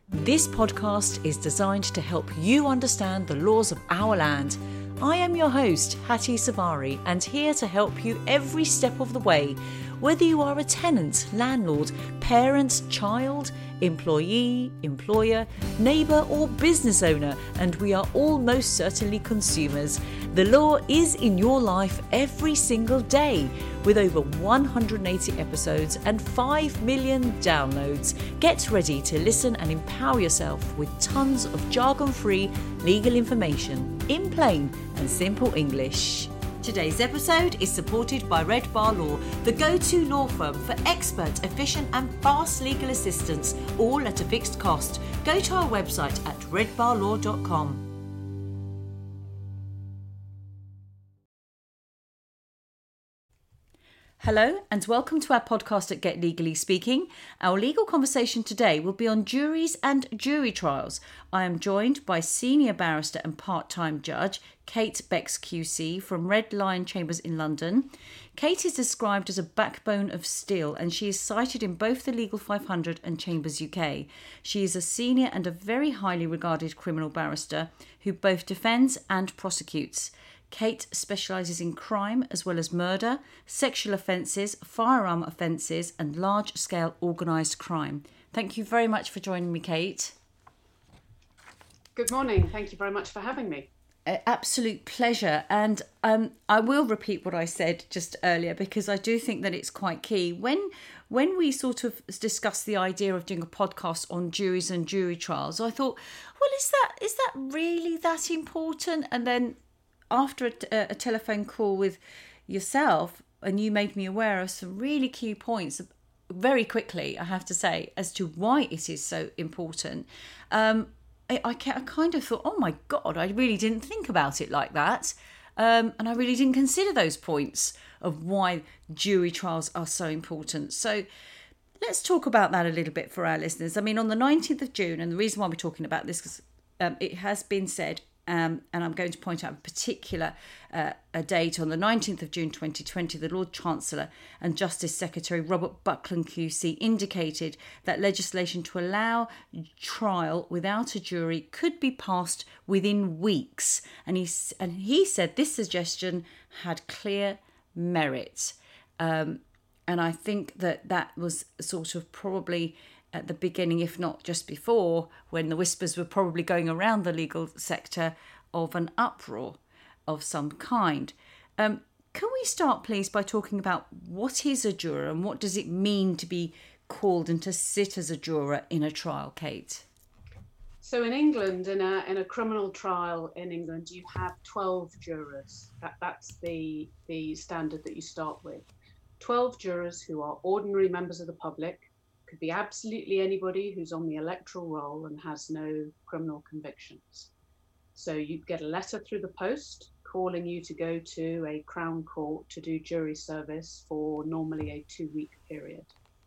This podcast is designed to help you understand the laws of our land. I am your host, Hattie Savari, and here to help you every step of the way. Whether you are a tenant, landlord, parent, child, employee, employer, neighbour or business owner, and we are all most certainly consumers. The law is in your life every single day. With over 180 episodes and 5 million downloads, get ready to listen and empower yourself with tons of jargon-free legal information in plain and simple English. Today's episode is supported by Red Bar Law, the go-to law firm for expert, efficient and fast legal assistance, all at a fixed cost. Go to our website at redbarlaw.com. Hello and welcome to our podcast at Get Legally Speaking. Our legal conversation today will be on juries and jury trials. I am joined by senior barrister and part-time judge Kate Becks QC from Red Lion Chambers in London. Kate is described as a backbone of steel and she is cited in both the Legal 500 and Chambers UK. She is a senior and a very highly regarded criminal barrister who both defends and prosecutes. Kate specialises in crime as well as murder, sexual offences, firearm offences and large-scale organised crime. Thank you very much for joining me, Kate. Good morning. Thank you very much for having me. Absolute pleasure. And I will repeat what I said just earlier because I do think that it's quite key. When we sort of discussed the idea of doing a podcast on juries and jury trials, I thought, well, is that really that important? And then after a telephone call with yourself, and you made me aware of some really key points very quickly, I have to say, as to why it is so important. I kind of thought, oh my God, I really didn't think about it like that. And I really didn't consider those points of why jury trials are so important. So let's talk about that a little bit for our listeners. I mean, on the 19th of June, and the reason why we're talking about this is it has been said, and I'm going to point out a particular a date on the 19th of June 2020, the Lord Chancellor and Justice Secretary Robert Buckland QC indicated that legislation to allow trial without a jury could be passed within weeks. And he said this suggestion had clear merit. And I think that was sort of probably at the beginning, if not just before, when the whispers were probably going around the legal sector of an uproar of some kind. Can we start, please, by talking about what is a juror and what does it mean to be called and to sit as a juror in a trial, Kate? So in England, in a criminal trial in England, you have 12 jurors. That's the standard that you start with. 12 jurors who are ordinary members of the public. Could be absolutely anybody who's on the electoral roll and has no criminal convictions. So you get a letter through the post calling you to go to a Crown Court to do jury service for normally a 2-week period.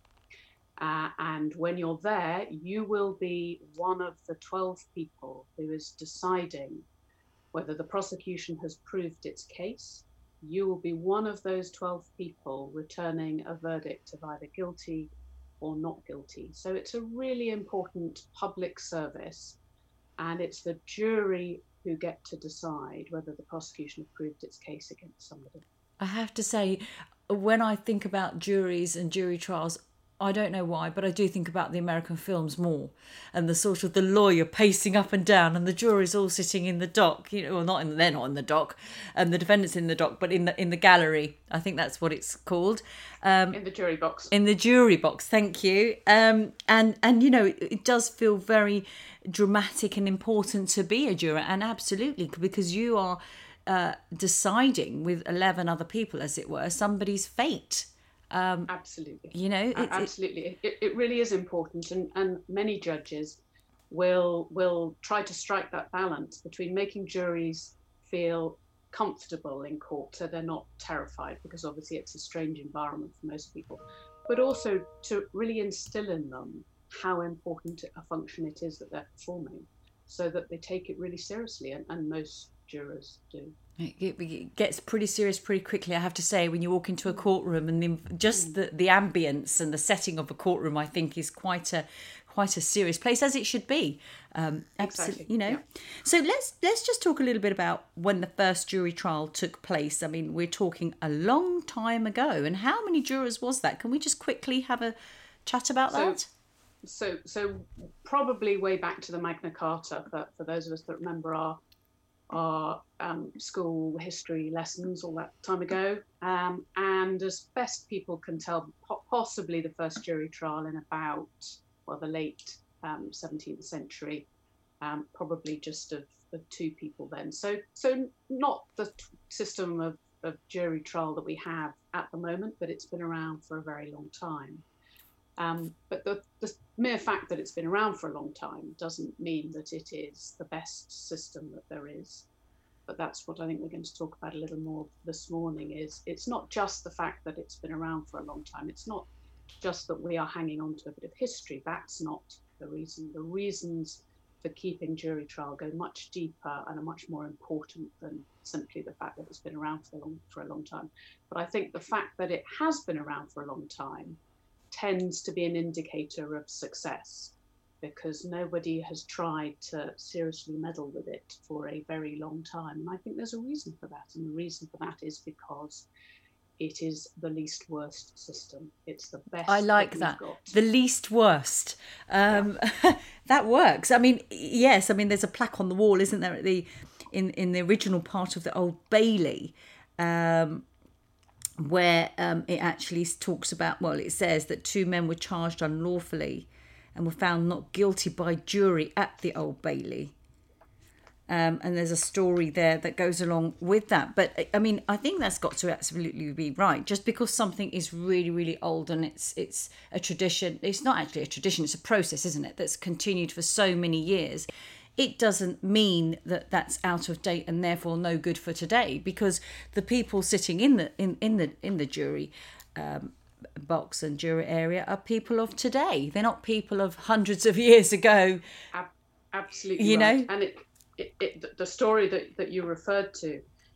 And when you're there, you will be one of the 12 people who is deciding whether the prosecution has proved its case. You will be one of those 12 people returning a verdict of either guilty or not guilty. So it's a really important public service, and it's the jury who get to decide whether the prosecution have proved its case against somebody. I have to say, when I think about juries and jury trials, I don't know why, but I do think about the American films more, and the sort of the lawyer pacing up and down, and the jury's all sitting in the dock. They're not in the dock, and the defendant's in the dock, but in the gallery. I think that's what it's called. In the jury box. In the jury box. Thank you. And it does feel very dramatic and important to be a juror, and absolutely because you are deciding with 11 other people, as it were, somebody's fate. Absolutely. Absolutely. It really is important, and many judges will try to strike that balance between making juries feel comfortable in court so they're not terrified, because obviously it's a strange environment for most people, but also to really instill in them how important a function it is that they're performing so that they take it really seriously, and most jurors do. It gets pretty serious pretty quickly, I have to say, when you walk into a courtroom, and the ambience and the setting of a courtroom, I think, is quite quite a serious place, as it should be. Exactly. You know. Yeah. So let's just talk a little bit about when the first jury trial took place. I mean, we're talking a long time ago, and how many jurors was that? Can we just quickly have a chat about that? So probably way back to the Magna Carta, for those of us that remember our school history lessons all that time ago. And as best people can tell, possibly the first jury trial in about, the late 17th century, probably just of two people then. So not the system of jury trial that we have at the moment, but it's been around for a very long time. But the mere fact that it's been around for a long time doesn't mean that it is the best system that there is. But that's what I think we're going to talk about a little more this morning. Is it's not just the fact that it's been around for a long time. It's not just that we are hanging on to a bit of history. That's not the reason. The reasons for keeping jury trial go much deeper and are much more important than simply the fact that it's been around for a long time. But I think the fact that it has been around for a long time tends to be an indicator of success, because nobody has tried to seriously meddle with it for a very long time. And I think there's a reason for that. And the reason for that is because it is the least worst system. It's the best. I like that. The least worst. That works. I mean, yes. I mean, there's a plaque on the wall, isn't there, at in the original part of the Old Bailey, where it actually talks about, it says that two men were charged unlawfully and were found not guilty by jury at the Old Bailey. And there's a story there that goes along with that. But I mean, I think that's got to absolutely be right. Just because something is really, really old and it's a tradition, it's not actually a tradition, it's a process, isn't it? That's continued for so many years. It doesn't mean that that's out of date and therefore no good for today, because the people sitting in the jury box and jury area are people of today. They're not people of hundreds of years ago. Absolutely, you right. Know, and the story that you referred to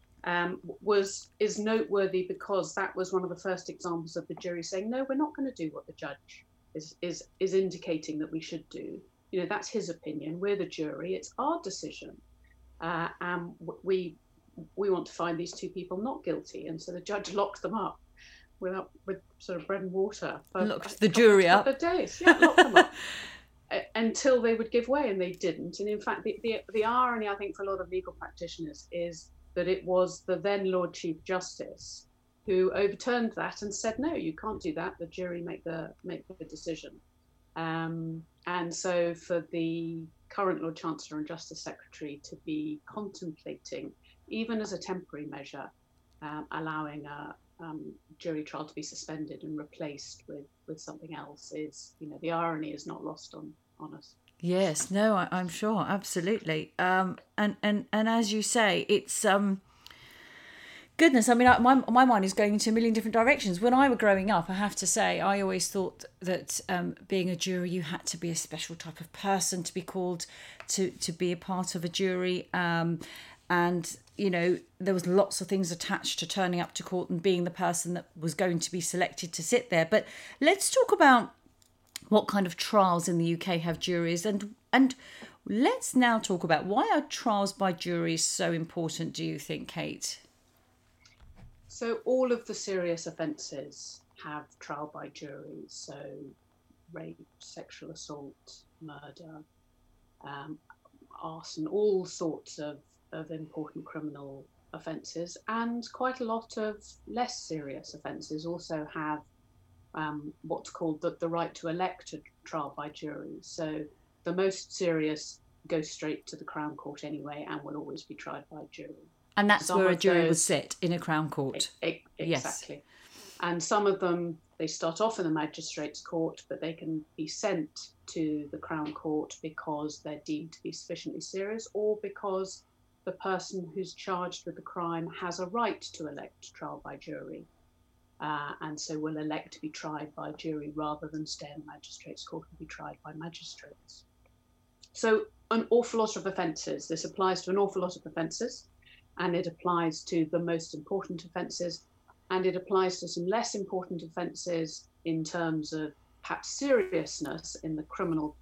is noteworthy because that was one of the first examples of the jury saying, no, we're not going to do what the judge is indicating that we should do. You know, that's his opinion. We're the jury. It's our decision. And we want to find these two people not guilty. And so the judge locked them up with sort of bread and water. Locked the jury up. A couple of days. Yeah, locked them up. Until they would give way, and they didn't. And in fact, the irony, I think, for a lot of legal practitioners is that it was the then Lord Chief Justice who overturned that and said, no, you can't do that. The jury make the decision. And so for the current Lord Chancellor and Justice Secretary to be contemplating, even as a temporary measure, allowing a jury trial to be suspended and replaced with something else is, the irony is not lost on us. Yes, no, I'm sure, absolutely. And as you say, it's goodness, I mean, my mind is going into a million different directions. When I was growing up, I have to say, I always thought that being a jury, you had to be a special type of person to be called to be a part of a jury. And, there was lots of things attached to turning up to court and being the person that was going to be selected to sit there. But let's talk about what kind of trials in the UK have juries. And let's now talk about, why are trials by juries so important, do you think, Kate? So all of the serious offences have trial by jury. So rape, sexual assault, murder, arson, all sorts of important criminal offences, and quite a lot of less serious offences also have what's called the right to elect a trial by jury. So the most serious go straight to the Crown Court anyway and will always be tried by jury. And that's where a jury would sit, in a Crown Court. Exactly. Yes. And some of them, they start off in the Magistrates' Court, but they can be sent to the Crown Court because they're deemed to be sufficiently serious, or because the person who's charged with the crime has a right to elect trial by jury, and so will elect to be tried by jury rather than stay in the Magistrates' Court and be tried by magistrates. So an awful lot of offences. This applies to an awful lot of offences, and it applies to the most important offences, and it applies to some less important offences in terms of perhaps seriousness in the criminal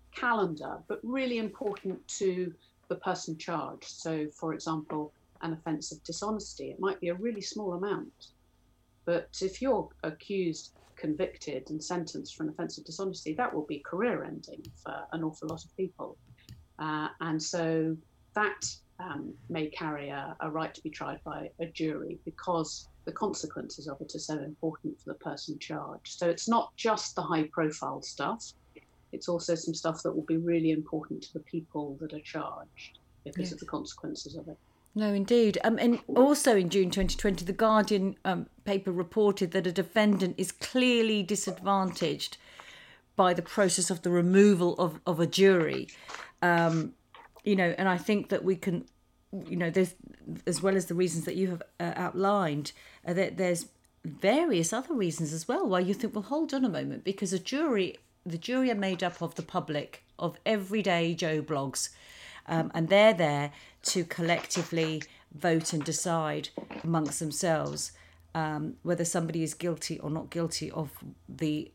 calendar, but really important to the person charged. So, for example, an offence of dishonesty, it might be a really small amount. But if you're accused, convicted, and sentenced for an offence of dishonesty, that will be career ending for an awful lot of people. And so that may carry a right to be tried by a jury because the consequences of it are so important for the person charged. So it's not just the high profile stuff, it's also some stuff that will be really important to the people that are charged because of the consequences of it. No, indeed. And also in June 2020, the Guardian paper reported that a defendant is clearly disadvantaged by the process of the removal of a jury. And I think that we can, there's, as well as the reasons that you have outlined, that there's various other reasons as well why you think, well, hold on a moment, because the jury are made up of the public, of everyday Joe Bloggs. And they're there to collectively vote and decide amongst themselves whether somebody is guilty or not guilty of the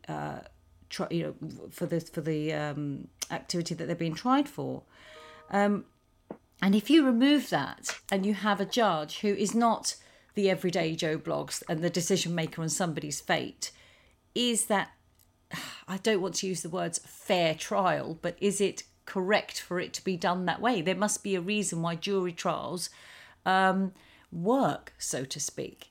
for the activity that they're being tried for. And if you remove that and you have a judge who is not the everyday Joe Bloggs and the decision maker on somebody's fate, is that, I don't want to use the words fair trial, but is it correct for it to be done that way? There must be a reason why jury trials work, so to speak.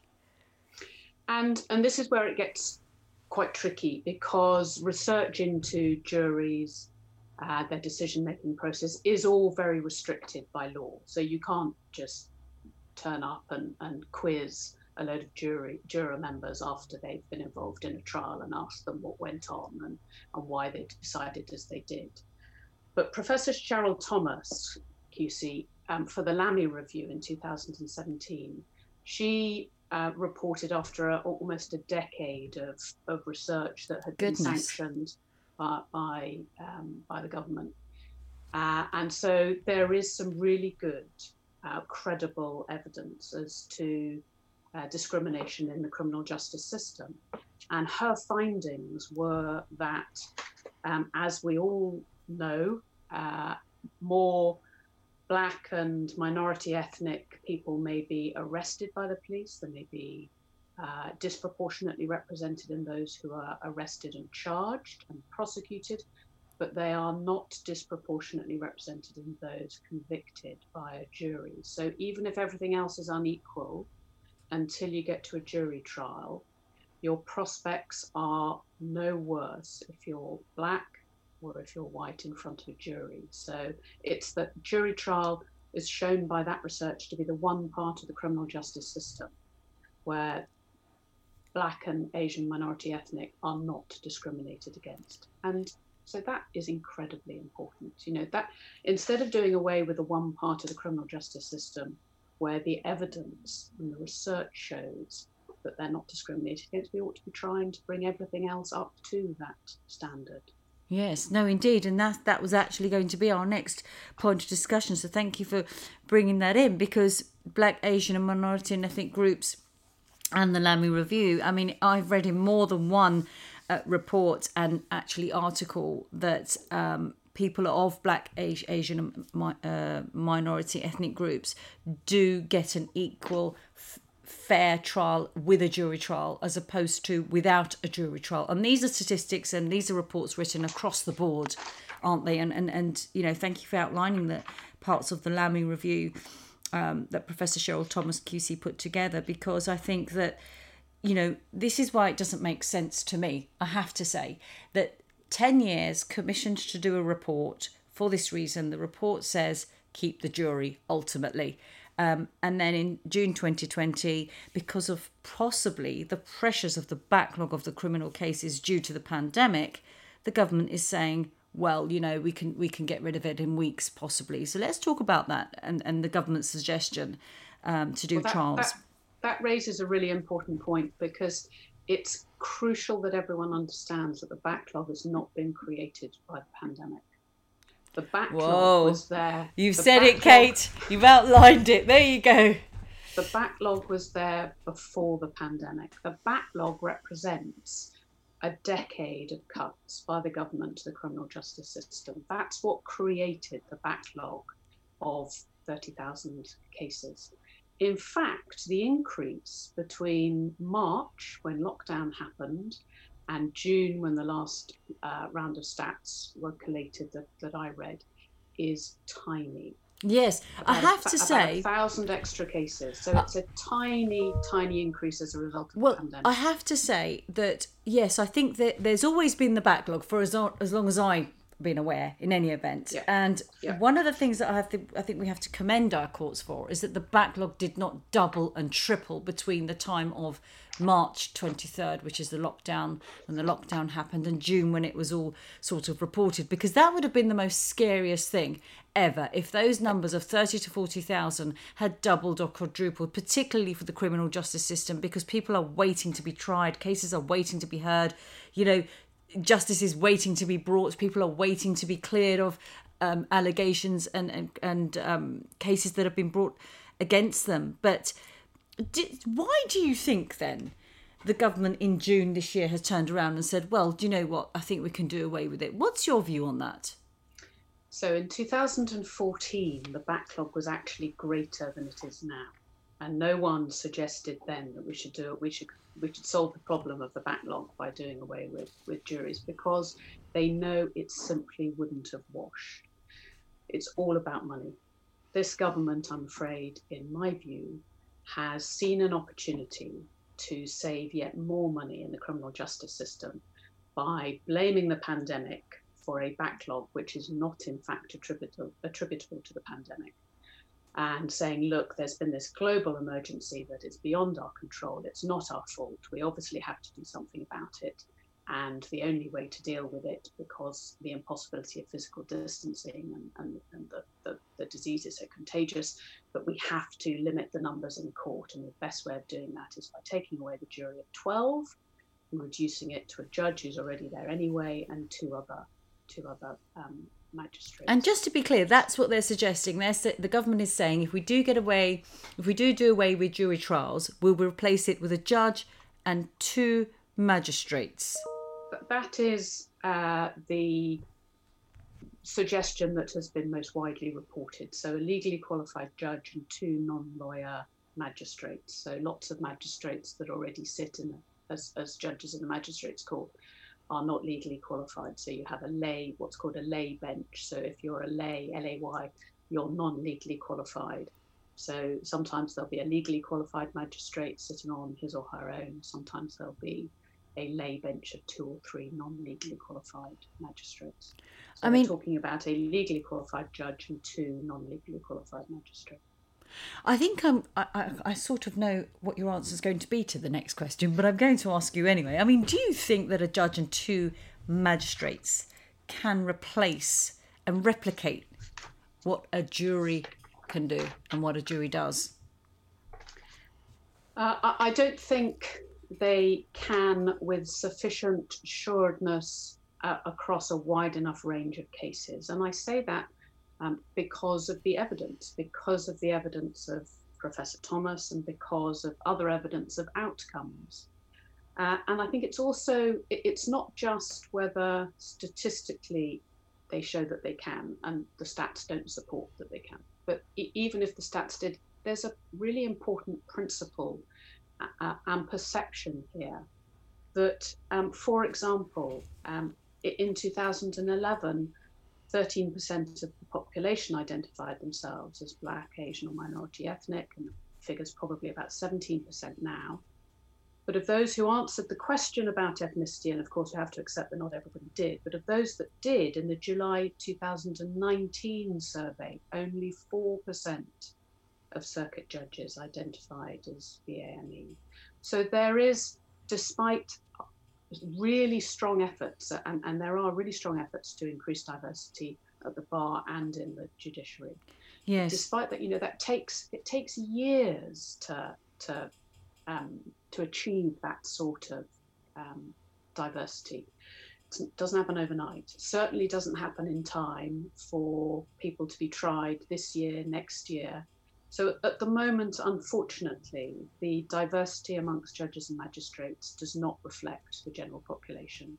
And this is where it gets quite tricky, because research into juries, their decision-making process is all very restricted by law. So you can't just turn up and quiz a load of juror members after they've been involved in a trial and ask them what went on and why they decided as they did. But Professor Cheryl Thomas, QC, for the Lamy Review in 2017, she reported after almost a decade of research that had been sanctioned by the government. And so there is some really good, credible evidence as to discrimination in the criminal justice system. And her findings were that, as we all know, more Black and minority ethnic people may be arrested by the police. They may be disproportionately represented in those who are arrested and charged and prosecuted, but they are not disproportionately represented in those convicted by a jury. So even if everything else is unequal, until you get to a jury trial, your prospects are no worse if you're Black or if you're white in front of a jury. So it's that jury trial is shown by that research to be the one part of the criminal justice system where Black and Asian minority ethnic are not discriminated against. And so that is incredibly important. That instead of doing away with the one part of the criminal justice system where the evidence and the research shows that they're not discriminated against, we ought to be trying to bring everything else up to that standard. Yes, no, indeed. And that was actually going to be our next point of discussion. So thank you for bringing that in, because Black, Asian and minority and ethnic groups and the Lamy Review, I mean, I've read in more than one report and actually article that people of Black, Asian and minority ethnic groups do get an equal fair trial with a jury trial as opposed to without a jury trial. And these are statistics and these are reports written across the board, aren't they? And thank you for outlining the parts of the Lamy Review that Professor Cheryl Thomas QC put together, because I think that, this is why it doesn't make sense to me, I have to say, that 10 years commissioned to do a report for this reason. The report says keep the jury ultimately. And then in June 2020, because of possibly the pressures of the backlog of the criminal cases due to the pandemic, the government is saying, well, we can get rid of it in weeks possibly. So let's talk about that and the government's suggestion to do trials. That raises a really important point, because it's crucial that everyone understands that the backlog has not been created by the pandemic. The backlog was there. You've said it, Kate. You've outlined it. There you go. The backlog was there before the pandemic. The backlog represents a decade of cuts by the government to the criminal justice system. That's what created the backlog of 30,000 cases. In fact, the increase between March, when lockdown happened, and June, when the last round of stats were collated that I read, is tiny. Yes, I have to say, about 1,000 extra cases. So it's a tiny, tiny increase as a result of the pandemic. I have to say that, yes, I think that there's always been the backlog for as long as I've been aware, in any event. Yeah. And Yeah. one of the things that I think we have to commend our courts for is that the backlog did not double and triple between the time of March 23rd, which is the lockdown, when the lockdown happened, and June, when it was all sort of reported, because that would have been the most scariest thing ever if those numbers of 30 to 40,000 had doubled or quadrupled, particularly for the criminal justice system, because people are waiting to be tried, cases are waiting to be heard, you know, justice is waiting to be brought, people are waiting to be cleared of allegations and cases that have been brought against them. But why do you think then the government in June this year has turned around and said, well, do you know what, I think we can do away with it? What's your view on that? So in 2014, the backlog was actually greater than it is now. And no one suggested then that we should do it. We should solve the problem of the backlog by doing away with juries, because they know it simply wouldn't have washed. It's all about money. This government, I'm afraid, in my view, has seen an opportunity to save yet more money in the criminal justice system by blaming the pandemic for a backlog which is not in fact attributable to the pandemic, and saying, look, there's been this global emergency that is beyond our control. It's not our fault. We obviously have to do something about it. And the only way to deal with it, because the impossibility of physical distancing and the disease is so contagious, that we have to limit the numbers in court. And the best way of doing that is by taking away the jury of 12 and reducing it to a judge who's already there anyway, and two other magistrates. And just to be clear, that's what they're suggesting. The government is saying if we do do away with jury trials, we'll replace it with a judge and 2 magistrates. That is the suggestion that has been most widely reported. So a legally qualified judge and 2 non-lawyer magistrates. So lots of magistrates that already sit as judges in the magistrates court are not legally qualified. So you have what's called a lay bench. So if you're a lay, L-A-Y, you're non-legally qualified. So sometimes there'll be a legally qualified magistrate sitting on his or her own. Sometimes there'll be a lay bench of 2 or 3 non-legally qualified magistrates. So we're talking about a legally qualified judge and 2 non-legally qualified magistrates. I think I sort of know what your answer is going to be to the next question, but I'm going to ask you anyway. I mean, do you think that a judge and 2 magistrates can replace and replicate what a jury can do and what a jury does? I don't think they can with sufficient assuredness across a wide enough range of cases. And I say that because of the evidence of Professor Thomas, and because of other evidence of outcomes. And I think it's not just whether statistically they show that they can, and the stats don't support that they can. But even if the stats did, there's a really important principle and perception here that, for example, in 2011, 13% of the population identified themselves as Black, Asian or minority ethnic, and the figure's probably about 17% now. But of those who answered the question about ethnicity, and of course we have to accept that not everybody did, but of those that did, in the July 2019 survey, only 4% of circuit judges identified as BAME. So there is, despite really strong efforts, and there are really strong efforts to increase diversity at the bar and in the judiciary. Yes. Despite that, that it takes years to achieve that sort of diversity. It doesn't happen overnight. It certainly doesn't happen in time for people to be tried this year, next year. So at the moment, unfortunately, the diversity amongst judges and magistrates does not reflect the general population.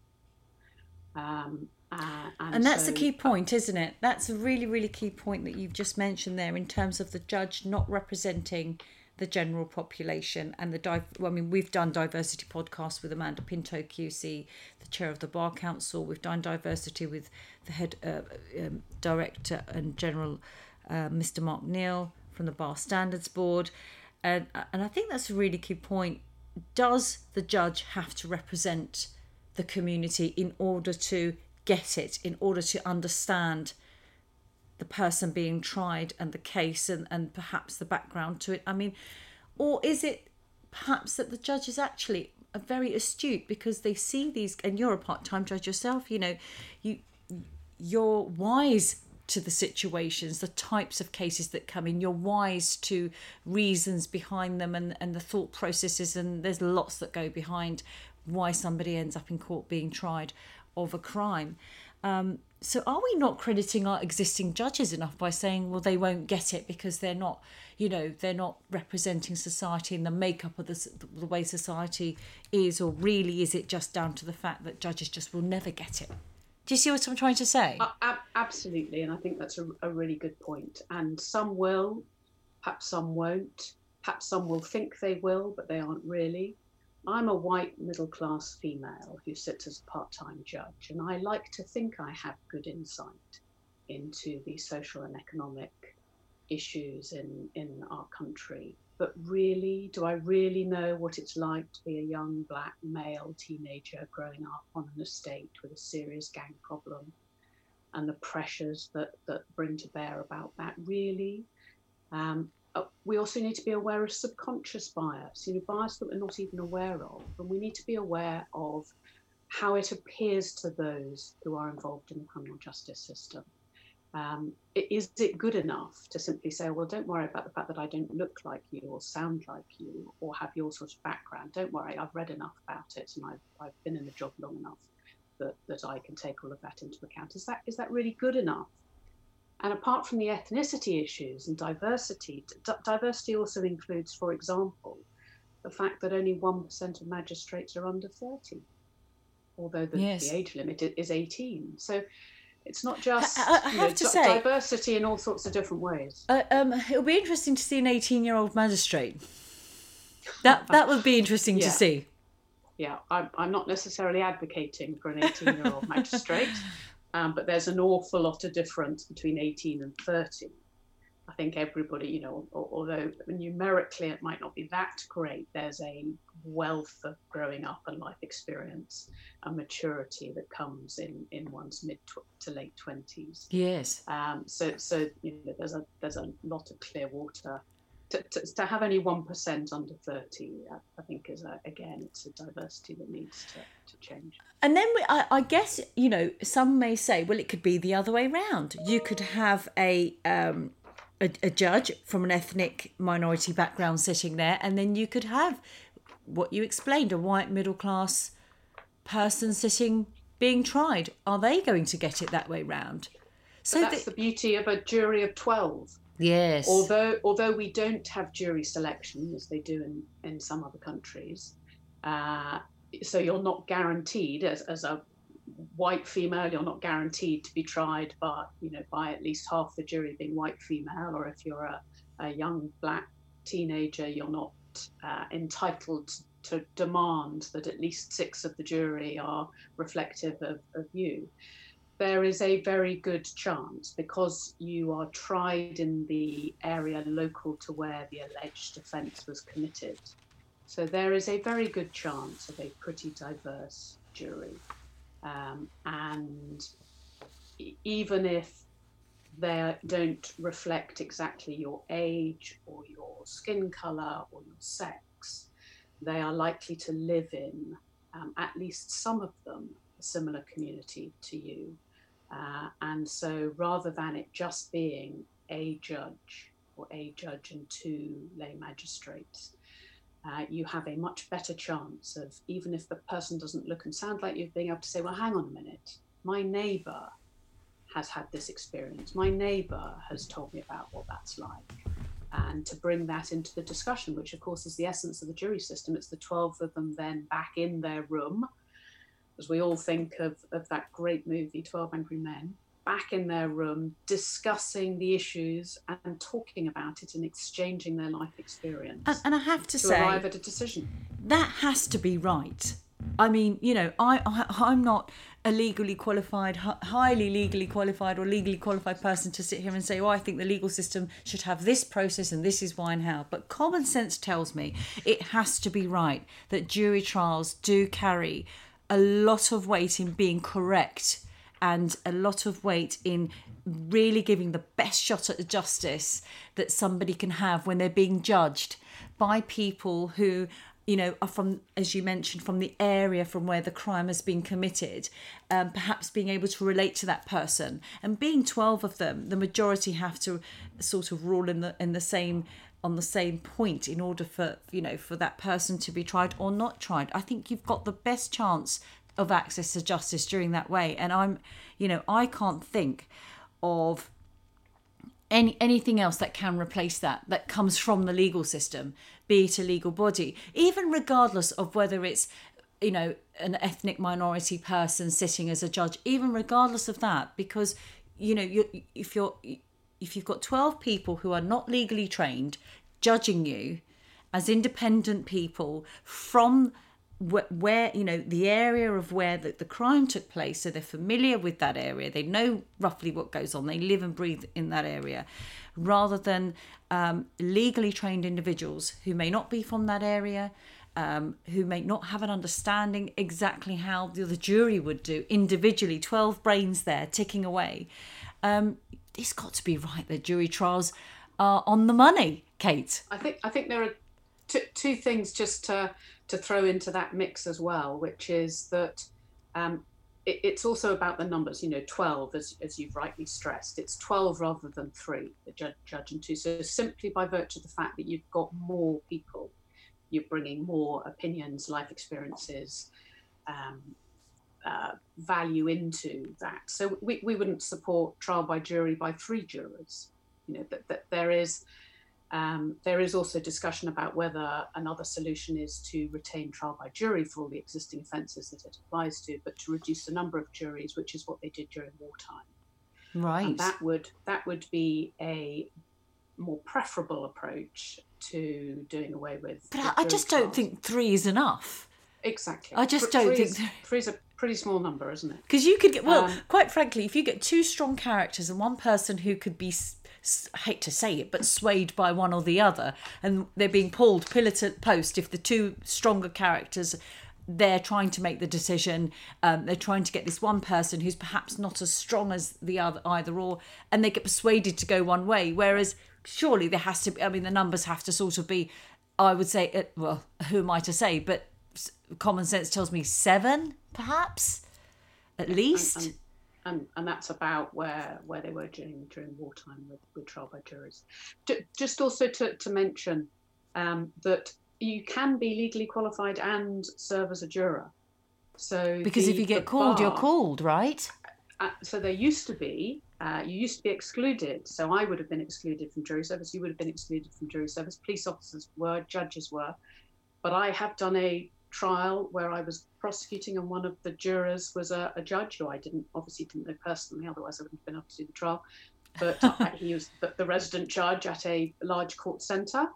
And that's the key point, isn't it? That's a really, really key point that you've just mentioned there in terms of the judge not representing the general population. And we've done diversity podcasts with Amanda Pinto QC, the chair of the Bar Council. We've done diversity with the head director and general, Mr. Mark Neal from the Bar Standards Board. And I think that's a really key point. Does the judge have to represent the community in order to get it, in order to understand the person being tried and the case and perhaps the background to it? I mean, or is it perhaps that the judge is actually very astute because they see these, and you're a part-time judge yourself, you're wise to the situations, the types of cases that come in, you're wise to reasons behind them and the thought processes, and there's lots that go behind why somebody ends up in court being tried of a crime. So are we not crediting our existing judges enough by saying, well, they won't get it because they're not representing society and the makeup of the way society is, or really is it just down to the fact that judges just will never get it? Do you see what I'm trying to say? Absolutely, and I think that's a really good point. And some will, perhaps some won't, perhaps some will think they will, but they aren't really. I'm a white middle-class female who sits as a part-time judge, and I like to think I have good insight into the social and economic issues in our country. But really, do I really know what it's like to be a young black male teenager growing up on an estate with a serious gang problem and the pressures that bring to bear about that? Really? We also need to be aware of subconscious bias, bias that we're not even aware of. And we need to be aware of how it appears to those who are involved in the criminal justice system. Is it good enough to simply say, well, don't worry about the fact that I don't look like you or sound like you or have your sort of background. Don't worry, I've read enough about it and I've been in the job long enough that I can take all of that into account. Is that really good enough? And apart from the ethnicity issues and diversity, diversity also includes, for example, the fact that only 1% of magistrates are under 30, although the age limit is 18. So it's not just diversity in all sorts of different ways. It'll be interesting to see an 18-year-old magistrate. That would be interesting to see. Yeah, I'm not necessarily advocating for an 18-year-old magistrate. But there's an awful lot of difference between 18 and 30. I think everybody, although numerically it might not be that great, there's a wealth of growing up and life experience and maturity that comes in one's mid to late 20s. Yes. So there's a lot of clear water. To have only 1% under 30, I think is it's a diversity that needs to change. And then I guess some may say, well, it could be the other way round. You could have a judge from an ethnic minority background sitting there, and then you could have what you explained, a white middle class person being tried. Are they going to get it that way round? So that's the beauty of a jury of 12. Yes. Although we don't have jury selection as they do in some other countries, so you're not guaranteed as a white female, you're not guaranteed to be tried by at least half the jury being white female, or if you're a young black teenager, you're not entitled to demand that at least 6 of the jury are reflective of you. There is a very good chance, because you are tried in the area local to where the alleged offence was committed. So there is a very good chance of a pretty diverse jury. And even if they don't reflect exactly your age or your skin colour or your sex, they are likely to live in, at least some of them, a similar community to you. And so rather than it just being a judge and 2 lay magistrates, you have a much better chance of, even if the person doesn't look and sound like you, being able to say, well, hang on a minute, my neighbour has had this experience. My neighbour has told me about what that's like. and to bring that into the discussion, which of course is the essence of the jury system. It's the 12 of them then back in their room, as we all think of that great movie, 12 Angry Men, back in their room, discussing the issues and talking about it and exchanging their life experience. And I have to say, arrive at a decision. That has to be right. I mean, you know, I'm not a legally qualified, highly legally qualified or legally qualified person to sit here and say, oh, I think the legal system should have this process and this is why and how. But common sense tells me it has to be right that jury trials do carry a lot of weight in being correct and a lot of weight in really giving the best shot at the justice that somebody can have when they're being judged by people who, you know, are from, as you mentioned, from the area from where the crime has been committed, perhaps being able to relate to that person. And being 12 of them, the majority have to sort of rule on the same point in order for, you know, for that person to be tried or not tried. I think you've got the best chance of access to justice during that way. And I can't think of anything else that can replace that comes from the legal system, be it a legal body, even regardless of whether it's, you know, an ethnic minority person sitting as a judge, even regardless of that, because, you know, if you've got 12 people who are not legally trained judging you as independent people from where, you know, the area of where the crime took place, so they're familiar with that area, they know roughly what goes on, they live and breathe in that area, rather than legally trained individuals who may not be from that area, who may not have an understanding exactly how the jury would do individually, 12 brains there ticking away. It's got to be right that jury trials are on the money, Kate. I think there are two things just to throw into that mix as well, which is that it's also about the numbers, you know, 12, as you've rightly stressed, it's 12 rather than 3, the judge and 2. So simply by virtue of the fact that you've got more people, you're bringing more opinions, life experiences, value into that. So we wouldn't support trial by jury by 3 jurors. You know, that there is also discussion about whether another solution is to retain trial by jury for all the existing offences that it applies to, but to reduce the number of juries, which is what they did during wartime. Right. And that would be a more preferable approach to doing away with. But I just don't think 3 is enough. Exactly. I just don't think 3 is a pretty small number, isn't it? Because you could get, quite frankly, if you get 2 strong characters and one person who could be, I hate to say it, but swayed by one or the other, and they're being pulled pillar to post, if the 2 stronger characters, they're trying to make the decision, they're trying to get this one person who's perhaps not as strong as the other, either or, and they get persuaded to go one way, whereas surely there has to be, I mean, the numbers have to sort of be, I would say, well, who am I to say, but common sense tells me 7, perhaps, at least. And that's about where they were during wartime with trial by juries. Just also to mention that you can be legally qualified and serve as a juror. So because if you get called, you're called, right? So there used to be, you used to be excluded. So I would have been excluded from jury service. You would have been excluded from jury service. Police officers were, judges were. But I have done a trial where I was prosecuting and one of the jurors was a judge who I obviously didn't know personally, otherwise I wouldn't have been able to do the trial. But he was the resident judge at a large court centre.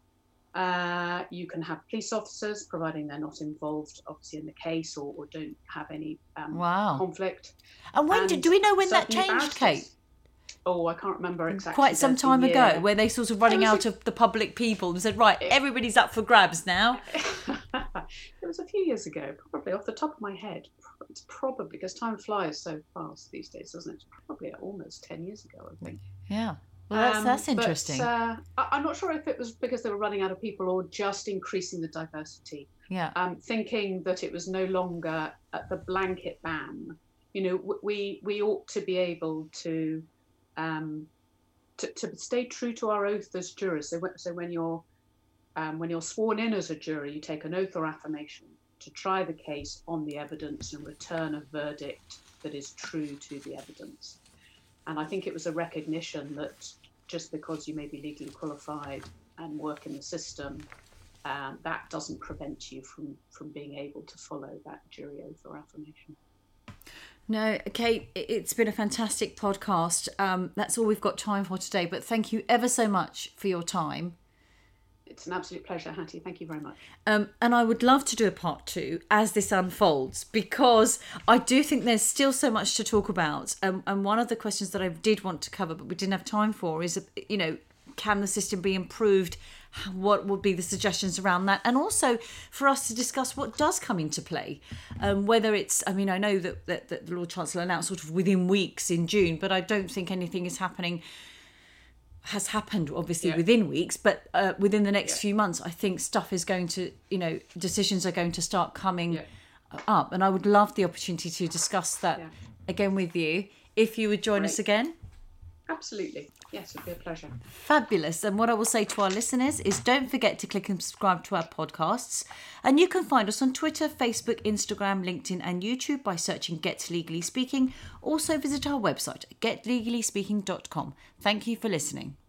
You can have police officers, providing they're not involved, obviously, in the case or don't have any conflict. And when do we know when that changed, Kate? Oh, I can't remember exactly. Quite some time ago, where they sort of running out of the public people and said, right, everybody's up for grabs now. It was a few years ago, probably off the top of my head. It's probably, because time flies so fast these days, doesn't it? It's probably almost 10 years ago, I think. Yeah. Well, that's interesting. But, I'm not sure if it was because they were running out of people or just increasing the diversity. Yeah. Thinking that it was no longer the blanket ban. You know, we ought to be able to stay true to our oath as jurors. So when you're sworn in as a juror, you take an oath or affirmation to try the case on the evidence and return a verdict that is true to the evidence. And I think it was a recognition that just because you may be legally qualified and work in the system, that doesn't prevent you from being able to follow that jury oath or affirmation. No, Kate, it's been a fantastic podcast. That's all we've got time for today, but thank you ever so much for your time. It's an absolute pleasure, Hattie. Thank you very much. And I would love to do a part 2 as this unfolds, because I do think there's still so much to talk about. And one of the questions that I did want to cover, but we didn't have time for, is, can the system be improved? What would be the suggestions around that? And also for us to discuss what does come into play, whether it's, I know that the Lord Chancellor announced sort of within weeks in June, but I don't think anything has happened obviously within weeks, but within the next few months, I think stuff is going to, decisions are going to start coming up. And I would love the opportunity to discuss that again with you, if you would join us again. Absolutely. Yes, it'd be a pleasure. Fabulous. And what I will say to our listeners is don't forget to click and subscribe to our podcasts. And you can find us on Twitter, Facebook, Instagram, LinkedIn and YouTube by searching Get Legally Speaking. Also visit our website, getlegallyspeaking.com. Thank you for listening.